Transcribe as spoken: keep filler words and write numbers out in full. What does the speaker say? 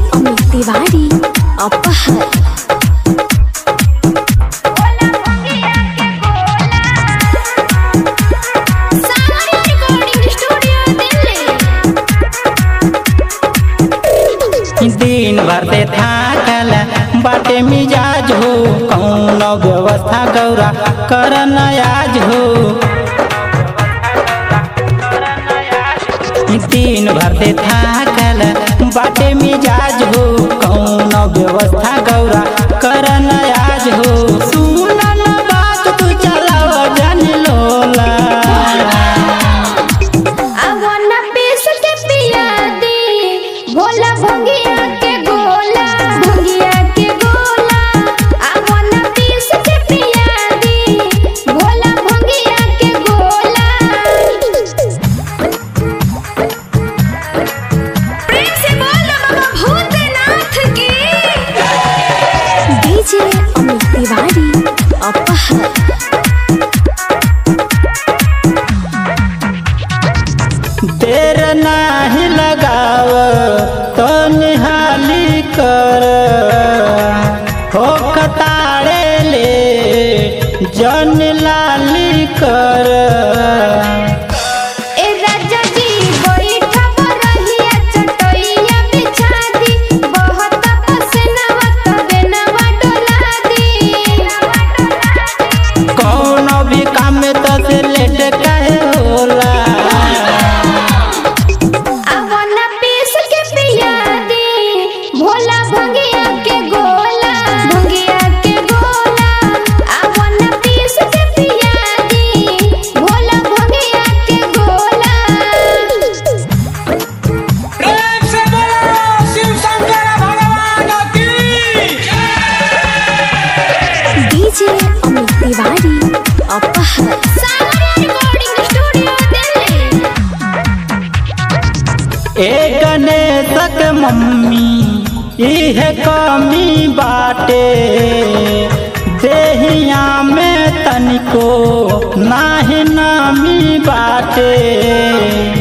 अमित तिवारी अपहर। दिन भर से थाकल बाटे मिजाज हो, कौन व्यवस्था गौरा कर नयाज हो। दिन भर से थाकल बाटे मिजाज हो, कौन व्यवस्था गौरा कर नयाज हो। सुन न बात तू चलाव जन लोला, भोला भंगिया के गोला, भंगिया के गोला, आवना पीस के पिया दी, भोला भंगिया के गोला। प्रेम से बोल बाबा भूतनाथ की। डीजे अमित तिवारी अपहर। देर नाही लगाव तो निहाली कर, हो कतारे ले जन लाली कर। ए राजा जी बैठा बरहिया चटैया बिछा दी, बहुत पसनवा तबे नवा डोला दी। कौनो भी काम में तो से लेट काहे होला, भोला भंगिया के गोला, भंगिया के गोला, आवना पीस के पिया दी, भोला भंगिया के गोला। प्रेम से बोलो शिव शंकर भगवान की। डीजे अमित तिवारी अपहर। Recording studio Delhi. ए गणेशक मम्मी इहे कमी बाटे, देहिया में तनिको नाही नामी बाटे।